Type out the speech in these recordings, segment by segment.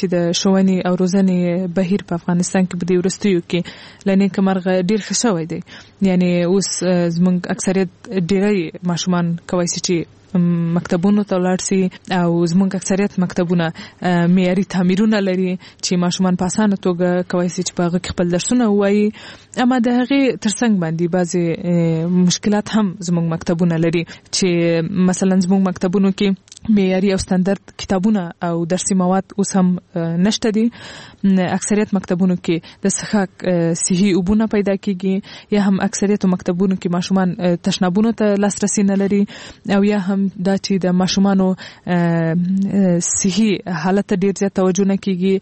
چې د ښوونې او روزنې بهیر په افغانستان کې په دې وروستیو کې لنې کمرغه ډیر ښه شوی دی. یعنی اوس زموږ اکثریت ډیری ماشومان کوي چې مکتبونو ته ولاړ سي او زموږ اکثریت مکتبونه معیاري تعمیرونه لري چې ماشومان په اسانه توګه کوي چې په هغه کې خپل درسونه وایي. اما د هغې ترڅنګ باندې بعضې مشکلات هم زموږ مکتبونه لري چې مثلا زموږ مکتبونو کې معیاري او ستاندرد کتابونه او درسي مواد اوس هم نشته دي. اکثریت مکتبونو کې د څښاک صحي اوبونه پیدا کیږي، یا هم اکثریت مکتبونو کې ماشومان تشنابونو ته لاسرسي نه لري، او یا هم دا چې د ماشومانو صحي حالت ته ډیر زیات توجه نه کیږي،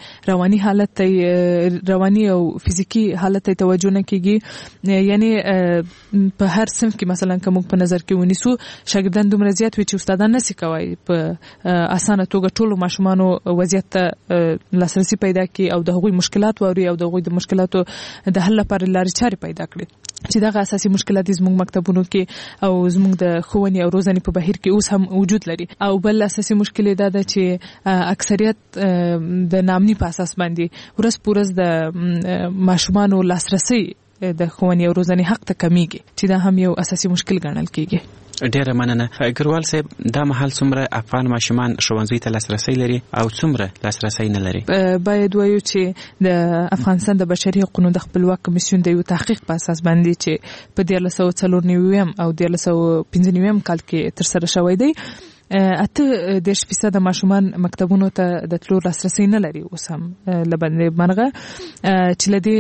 رواني او فزیکی حالت ته توجه نه کیږي. یعنی په هر صنف کې مثلا کوم په نظر کې ونیسو شاګردان دومره زیات وي چې استادان نشي کوي په اسانه توګه ټولو ماشومانو وضعیت ته لاسرسي پیدا کړي او د هغوی مشکلات ووري او د هغوی د مشکلاتو د حل لپاره لارې چارې پیدا کړي. چې دغه اساسي مشکلات زموږ مکتبونو کې او زموږ د ښوونې او روزنې په بهیر کې اوس هم وجود لري. او بل اساسي مشکل دا ده چې اکثریت د نامني په اساس باندې ورځ په ورځ د ماشومانو لاسرسي د ښوونې او روزنې حق ته کمیږي، چې دا هم یو اساسي مشکل ګڼل کیږي. ډیره مننه. ګروال صاحب، دا مهال څومره افغان ماشومان ښوونځي ته لاسرسي لري او څومره لاسرسي نه لري؟ باید وایو چې د افغانستان د بشري حقوقو د خپلواک کمیسیون د یو تحقیق په اساس باندې چې په 1394 او 1395 کال کې ترسره شوی دی، 8% ماشومان مکتبونو ته د تلو لاسرسي نه لري. اوس هم لبندې مرغه چې لدې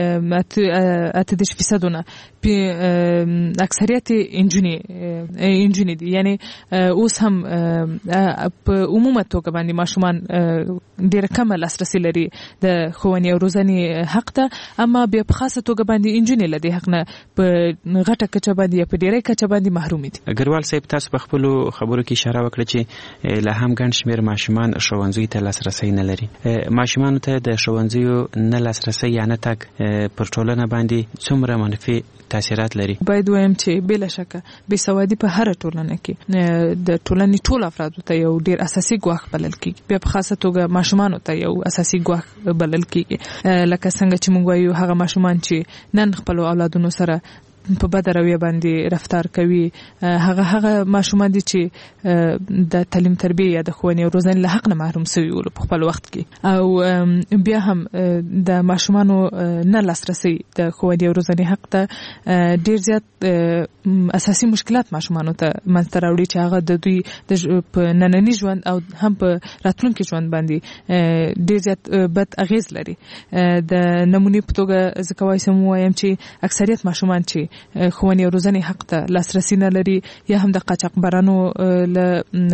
8% نه اکثریت انجونی دي. یعنی اوس هم په عمومي توګه باندې ماشومان ډېر کم لاسرسي لري د ښوونې او روزنې حق ته، اما بیا په خاصه توګه باندې انجونی لدې حق نه په غټه کچه باندې یا په ډېرې کچه باندې محروم دي. ګروال صاحب، تاسو په خپل خبرو کې اشاره وکړه چې له هم ګڼ شمېر ماشومان ښوونځي ته لاسرسي نه لري. ماشومانو ته د ښوونځیو نه لاسرسي یا نه تګ پر ټولنه باندې څومره منفي تاثیرات لري؟ باید وایم چې بلا شکه بې سوادي په هر ټولنه کې د ټولنې ټول افرادو ته یو ډیر اساسي ګواښ بلل کیږي، بیا په خاصه توګه ماشومانو ته یو اساسي ګواښ بلل کیږي. لکه څنګه چې موږ وایو هغه ماشومان چې نن خپل اولادونو سره په بد رویه باندې رفتار کوي، هغه ماشومان دي چې د تعلیم تربیه یا د ښوونې او روزنې له حق نه محروم شوي ول په خپل وخت کې. او بیا هم د ماشومانو نه لاسرسي د ښوونې او روزنې حق ته ډیر زیات اساسي مشکلات ماشومانو ته منځته راوړي چې هغه د دوی په ننني ژوند او هم په راتلونکي ژوند باندې ډیر زیات بد اغیز لري. د نمونې په توګه زه کولی شم ووایم چې اکثریت ماشومان چې ښوونې او روزنې حق ته لاسرسي نه لري یا هم د قاچاقبرانو له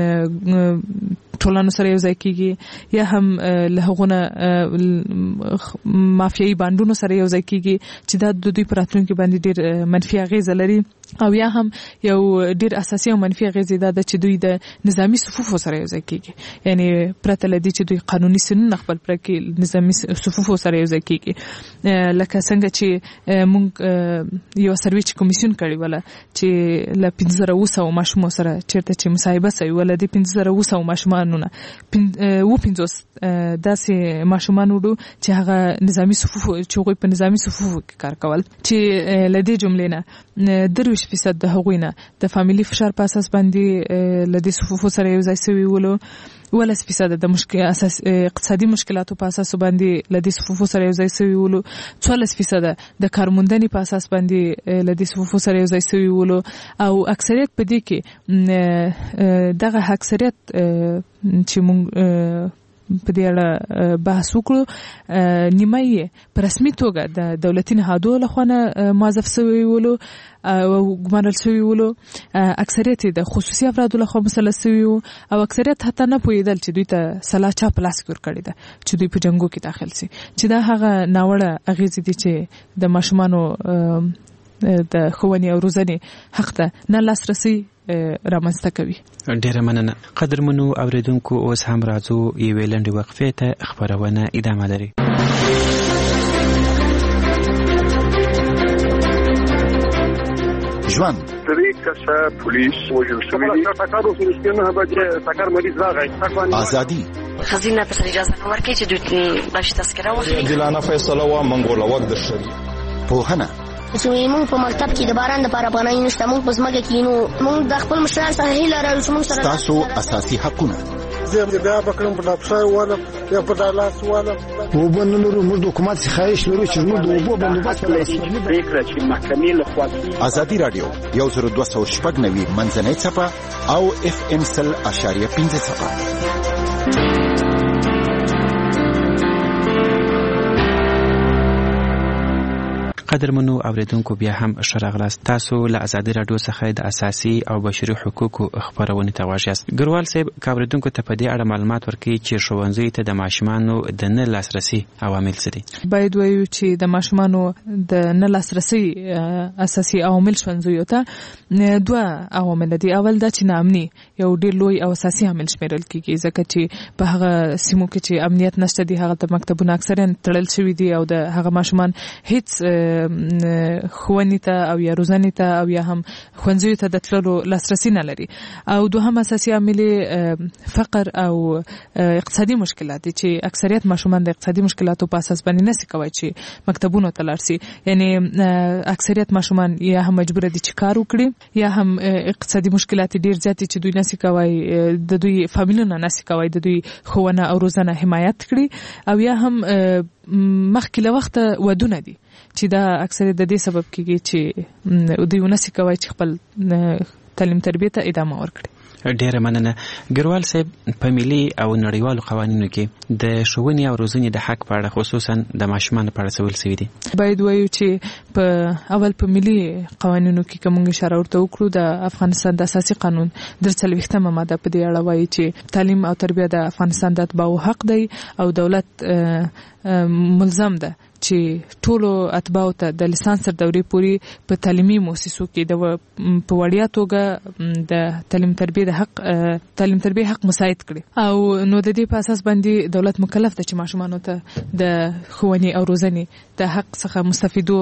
ټولنو سره یو ځای کیږي، یا هم له هغونه مافیایي بانډونو سره یو ځای کیږي چې دا د دوی په راتلونکي باندې ډیر منفي اغیزه لري. او یا هم یو ډیر اساسي او منفي اغیزه ده چې دوی د نظامی صفوفو سره یو ځای کیږي، یعنی پرته لدی چې دوی قانوني سنن خپل پر کې نظامی صفوفو سره یو ځای کیږي. لکه څنګه چې موږ یو سرویچ کمیسیون کړی ولا چې ل 1500 ماشومان سره چیرته چې مصاحبه سوي ولا د 1500 ماشومانونه 50 داسې ماشومان وډو چې هغه نظامی صفوفو چې هغوی په نظامی صفوفو کې کار کول، چې لدی جملې نه 30% د هغوی نه د فامیلی فشار په اساس باندې لدی صفوفو سره یو ځای سوي ولو، 10% د اقتصادي مشکلاتو په اساس باندې لدی صفوفو سره یو ځای سوي ولو، 14% د کارموندنې په اساس باندې لدی صفوفو سره یو ځای سوي ولو. او اکثریت په دې کې دغه اکثریت چې موږ په دې اړه بحث وکړو نیمه یې په رسمي توګه د دولتي نهادونو لخوا موظف شوي ولو او ګمارل شوي ولو، اکثریت د خصوصي افرادو لخوا مسلط شوي وو، او اکثریت حتی نه پوهېدل چې دوی ته سلاح چا په لاس کې ورکړې ده چې دوی په جنګو کې داخل شي، چې دا هغه ناوړه اغېزې دي چې د ماشومانو د ښوونې او روزنې حق ته نه لاسرسي رامنځته کوي. ډیره مننه. قدرمنو اوریدونکو، اوس هم راځو یوې لنډې وقفې ته، خبرونه ادامه لري. ژوند درې کسه پولیس وژل شوي دي. ټکر مریض راغی. ازادي خزینه ته اجازه نه ورکړي چې دوی بشي تذکره واخلي. عادلانه فیصله و منګول وخت د شری پوهنه چې موږ په مکتب کې د باران د پاره نشته، موږ په ځمکه کې نو موږ د خپل مشران سره هیله لرو چې موږ سره تاسو اساسي حقونه زه بیا بکرم په لاپسای والا یا په دالاس والا وبنلو موږ د حکومت څخه خواهش لرو چې موږ د اوبو بندوبست پریکړه چې محکمې له خوا ازادي رادیو 10290 منځنۍ صفه او FM 100.5 صفه. قدرمنو اوریدونکو بیا هم شراغلاست. تاسو له ازادي رادیو څخه د اساسي او بشري حقوقو خبرونه ته واجیاست. ګروال صاحب اوریدونکو ته په دې اړه معلومات ورکړي چې ښوونځي ته د ماشومانو د نه لاسرسي عوامل څه دي؟ باید وایو چې د ماشومانو د نه لاسرسي اساسي عوامل ښوونځیو ته دوه عوامل دي. اول دا چې ناامني یو ډېر لوی او اساسي عامل شمیرل کیږي، ځکه چې په هغه سیمو کې چې امنیت نشته دي هغه ته مکتبونه اکثرا تړل شوي دي او د هغه ماشومان هیڅ ښوونې ته او یا روزنې ته او یا هم ښوونځیو ته د تللو لاسرسي نه لري. او دوهم اساسي عامل فقر او اقتصادي مشکلات دي چې اکثریت ماشومان د اقتصادي مشکلاتو په اساس باندې نشي کوي چې مکتبونو ته لاړ شي. یعنی اکثریت ماشومان یا هم مجبور دي چې کار وکړي یا هم اقتصادي مشکلات ډیر زیات چې دوی نشي کوي د دوی فامیلونو نشي کوي د دوی ښوونه او روزنه حمایت کړي، او یا هم مخکې له وخته ودونه دي چې دا اکثر د دې سبب کېږي چې دوی نشي کوي چې خپل تعلیم تربیه ته ادامه ورکړي. ډیره مننه. ګروال صاحب په ملي او نړیوالو قوانینو کې د ښوونې او روزنې د حق په اړه خصوصا د ماشومانو په اړه څه ویل شوي دي؟ باید وایو چې په ملي قوانینو کې کوم اشاره ورته وکړو د افغانستان د اساسي قانون 43مه ماده په دې اړه وایي چې تعلیم او تربیه د افغانستان د اتباعو حق دی او دولت ملزم ده چې ټولو اتباعو ته د لیسانس تر دورې پورې په تعلیمي مؤسسو کې په وړیا توګه د تعلیم تربیه حق مساعد کړي. او نو د دې په اساس باندې دولت مکلف ده چې ماشومانو ته د ښوونې او روزنې د حق څخه مستفیدو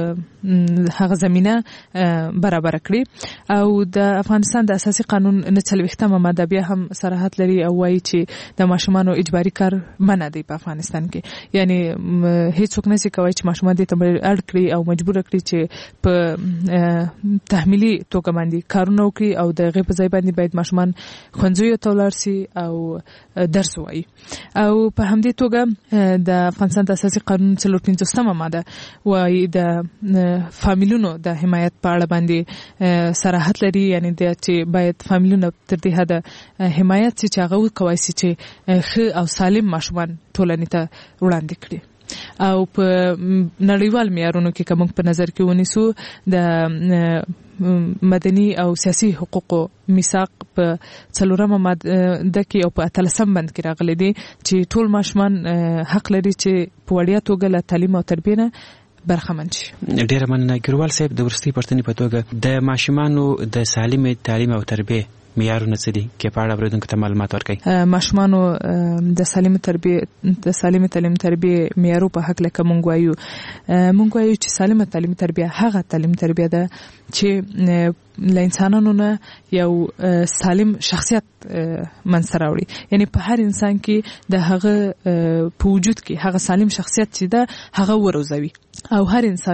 هغه زمينه برابر کړي. او د افغانستان د اساسي قانون 43مه ماده بیا هم صراحت لري او وایي چې د ماشومانو اجباري کار منع دی په افغانستان کې. یعنی هیڅ نشي کوي چې ماشومان دې ته اړ کړي او مجبور کړي چې په تحمیلي توګه باندې کارونه وکړي او د غیب ځای باندې باید ماشومان ښوونځیو ته ولاړ شي او درس وایي. او په همدې توګه د افغانستان د اساسي قانون 45مه ماده وایي د فامیلونو د حمایت په اړه باندې صراحت لري، یعنی د چې باید فامیلونو تر دې حد حمایت چې هغه کوي چې ښه او سالم ماشومان ټولنې ته وړاندې کړي. او په نړیوال معیارونو کې کوم په نظر کې ونیسو د مدني او سیاسي حقوقو میثاق په 4مه ماده کې او په 13 بند کې راغلي دي چې ټول ماشومان حق لري چې په وړیا توګه له تعلیم او تربیه نه برخمن شي. ډیره مننه. ګروال صاحب د ورستي پښتنې په توګه د ماشومانو د سالم تعلیم او تربیه معیارونه څه دي کې په اړه اوریدونکو ته معلومات ورکړئ؟ ماشومانو د سالم تعلیم تربیه معیارو په حق لکه مونږ وایو چې سالم تعلیم تربیه هغه تعلیم تربیه ده چې له انسانانو نه یو سالم شخصیت منځ راوړي. یعنی په هر انسان کې د هغه په وجود کې هغه سالم شخصیت چې ده هغه وروزوي او هر انسان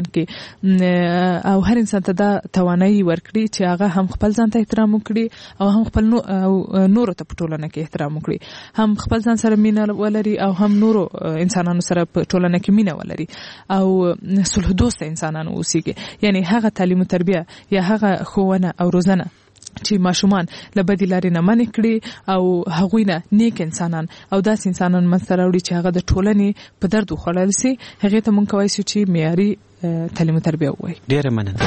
ته دا توانایي ورکړي چې هغه هم خپل ځان ته احترام وکړي او هم خپل نورو ته په ټولنه کې احترام وکړي، هم خپل ځان سره مینه ولري او هم نورو انسانانو سره په ټولنه کې مینه ولري او صلح دوست انسانانو اوسېږي. یعنی هغه تعلیم او تربیه یا هغه ښوونه او روزنه چې ماشومان له بدې لارې نه منع کړي او هغوی نه نیک انسانان او داسې انسانان منځته راوړي چې هغه د ټولنې په درد وخوړل شي، هغې ته موږ کولی شو چې معیاري تعلیم او تربیه ووایو. ډېره مننه.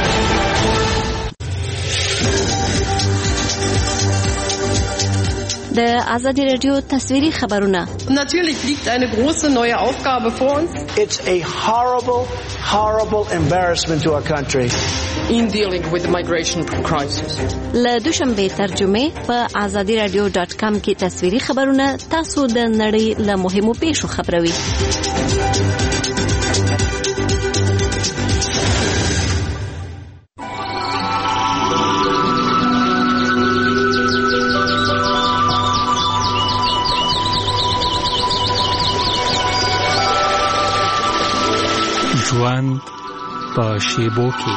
د آزادی رادیو تصویری خبرونه. Natürlich liegt eine große neue Aufgabe vor uns. It's a horrible embarrassment to our country. In dealing with the migration crisis. له دوشنبه ترجمه په azadiradio.com کې تصویری خبرونه تاسو د نړۍ له مهمو پیښو خبروي. ژوند په شیبو کې.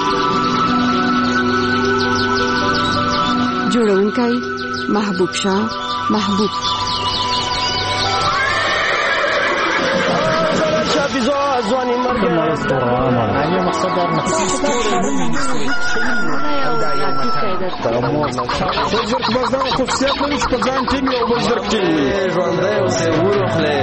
جوړونکی محبوب شاه محبوب. ځواني مرګ علی مقصد در بزرګ بازار خصوصیت لري چې په ځان ټینګ او بزرګ ټینګ ژوندی اوسې ورخلې.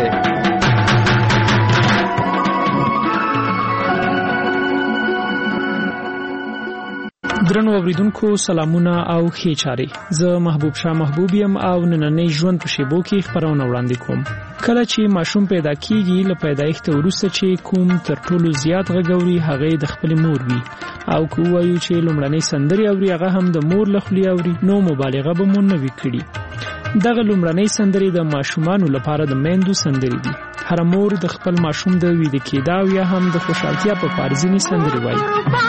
درنو اوریدونکو سلامونه او ښې چارې. زه محبوب شاه محبوب یم او نننۍ ژوند په شیبو کې خبرونه وړاندې کوم. کله چې ماشوم پیدا کیږي له پیدایښت وروسته چې کوم تر ټولو زیات غږوري هغه د خپل مور وي او کو وایو چې لومړنۍ سندري اوري هغه هم د مور له خولې اوري نو مبالغه به مونږ نه وکړي. دغه لومړنۍ سندري د ماشومانو لپاره د میندو سندري دي. هر مور د خپل ماشوم د ویده کېدا او یا هم د خوشحالتیا په پارځینی سندري وایي.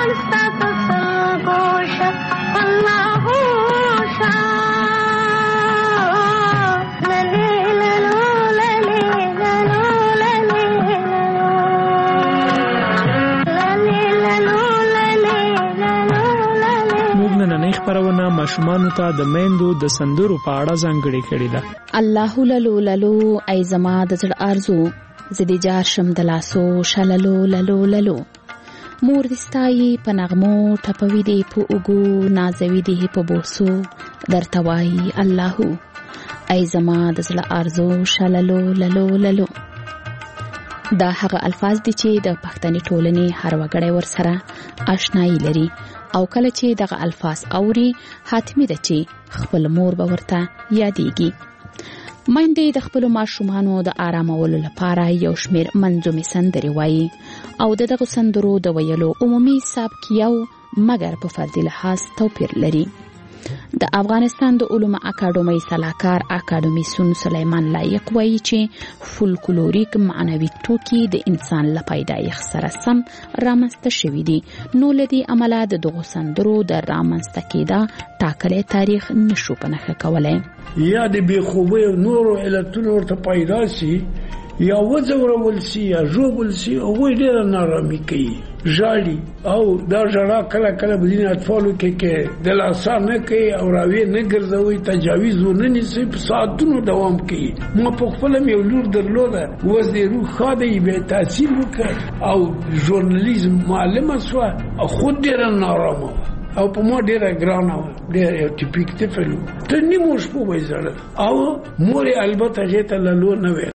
خبرونه ماشومانو ته د میندو د سندرو په اړه ځانګړې کړې ده. الله للو للو ای زما د زړه ارزو زدي جار شم د لاسو شللو للو للو مور دستای په نغمو ټپوي دی په اوګو نازوي دی په بوسو درتوای الله ای زما د زړه ارزو شللو للو للو. دا هغه الفاظ دي چې د پښتني ټولنې هر وګړی ورسره آشنایی لري او کله چې دغه الفاظ اوري حتمی ده چې خپل مور به ورته یادېږي. میندې د خپل ماشومانو د آرامولو لپاره یو شمېر منظومې سندرې وایي او دغه سندرو د ویلو عمومي سبک یو مګر په فردي لحاظ توپیر لري. د افغانستان د علومو اکاډمۍ سلاکار اکاډمیسون سلیمان لایق وایي چې فولکلوریک معنوي توکي د انسان له پیدایښت سره سم رامنځته شوي دي نو له دې امله د دغو سندرو د رامنځته کېدا ټاکلی تاریخ نشو په نښه کولی. یا د بېخوبۍ او نورو علتونو ورته پیدا سي یا وځورول سي یا ژوبل سي هغوی ډېره نارامي کوي ژاړي او دا ژړا کله کله په ځینې اطفالو کې دلاسا نه کوي او راویې نه ګرځوي تجاویز ونه نیسي په ساعتونو دوام کوي. ما په خپله مې یو لور درلوده اوس د روح ښه دی بیا تحصیل وکړ او ژورنالیزم معلمه سوه خود ډېره نارامه وه او په ما ډېره ګرانه وه ډېر یو ټیپیک طفل و تر نیمو شپو به یې زړل او مور یې البته هغې ته للو نه ویل